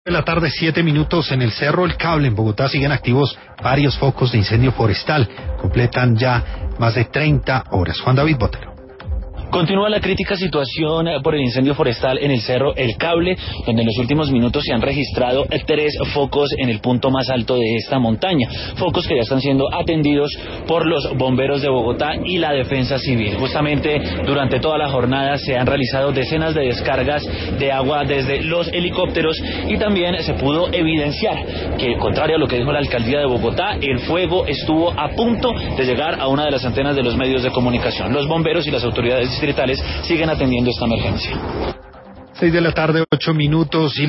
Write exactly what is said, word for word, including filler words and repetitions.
De la tarde, siete minutos en el Cerro El Cable, en Bogotá, siguen activos varios focos de incendio forestal. Completan ya más de treinta horas. Juan David Botero. Continúa la crítica situación por el incendio forestal en el Cerro El Cable, donde en los últimos minutos se han registrado tres focos en el punto más alto de esta montaña. Focos que ya están siendo atendidos por los bomberos de Bogotá y la Defensa Civil. Justamente durante toda la jornada se han realizado decenas de descargas de agua desde los helicópteros y también se pudo evidenciar que, contrario a lo que dijo la alcaldía de Bogotá, el fuego estuvo a punto de llegar a una de las antenas de los medios de comunicación. Los bomberos y las autoridades distritales siguen atendiendo esta emergencia. Seis de la tarde, ocho minutos y